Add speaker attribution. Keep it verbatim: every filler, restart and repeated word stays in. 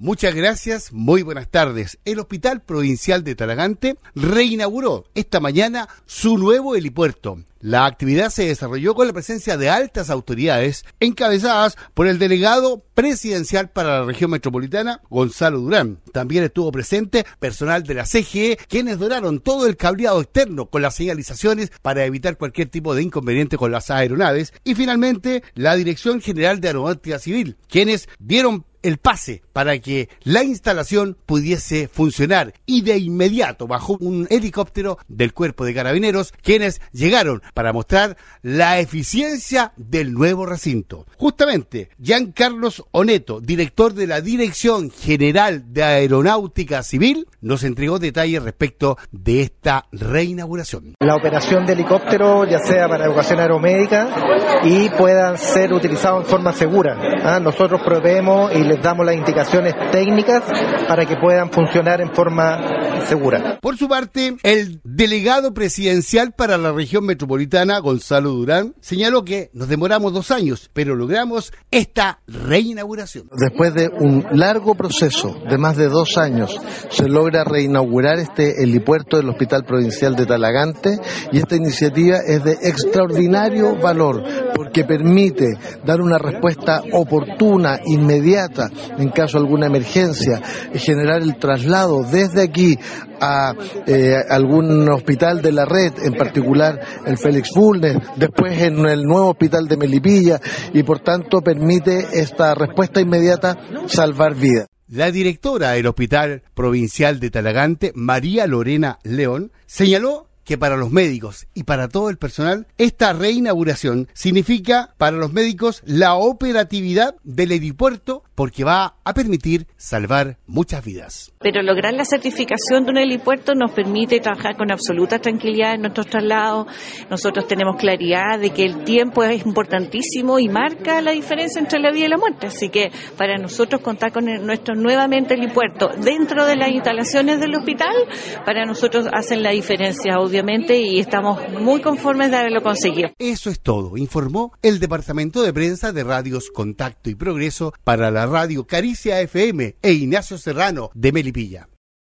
Speaker 1: Muchas gracias, muy buenas tardes. El Hospital Provincial de Talagante reinauguró esta mañana su nuevo helipuerto. La actividad se desarrolló con la presencia de altas autoridades encabezadas por el delegado presidencial para la región metropolitana, Gonzalo Durán. También estuvo presente personal de la C G E, quienes donaron todo el cableado externo con las señalizaciones para evitar cualquier tipo de inconveniente con las aeronaves. Y finalmente, la Dirección General de Aeronáutica Civil, quienes dieron el pase para que la instalación pudiese funcionar, y de inmediato bajó un helicóptero del Cuerpo de Carabineros, quienes llegaron para mostrar la eficiencia del nuevo recinto. Justamente, Giancarlos Oneto, director de la Dirección General de Aeronáutica Civil, nos entregó detalles respecto de esta reinauguración.
Speaker 2: La operación de helicóptero, ya sea para educación aeromédica, y puedan ser utilizados en forma segura. ¿Ah? Nosotros proveemos y les damos las indicaciones técnicas para que puedan funcionar en forma segura.
Speaker 1: Por su parte, el delegado presidencial para la región metropolitana, Gonzalo Durán, señaló que nos demoramos dos años, pero logramos esta reinauguración.
Speaker 3: Después de un largo proceso de más de dos años, se logra reinaugurar este helipuerto del Hospital Provincial de Talagante, y esta iniciativa es de extraordinario valor porque permite dar una respuesta oportuna, inmediata, en caso de alguna emergencia, generar el traslado desde aquí a eh, algún hospital de la red, en particular el Félix Bulnes, después en el nuevo hospital de Melipilla, y por tanto permite esta respuesta inmediata salvar vidas.
Speaker 1: La directora del Hospital Provincial de Talagante, María Lorena León, señaló que para los médicos y para todo el personal, esta reinauguración significa para los médicos la operatividad del helipuerto, porque va a permitir salvar muchas vidas.
Speaker 4: Pero lograr la certificación de un helipuerto nos permite trabajar con absoluta tranquilidad en nuestros traslados. Nosotros tenemos claridad de que el tiempo es importantísimo y marca la diferencia entre la vida y la muerte. Así que para nosotros contar con el, nuestro nuevamente helipuerto dentro de las instalaciones del hospital, para nosotros hacen la diferencia, obviamente, y estamos muy conformes de haberlo conseguido.
Speaker 1: Eso es todo, informó el Departamento de Prensa de Radios Contacto y Progreso para la radio Caricia F M e Ignacio Serrano de Melipilla.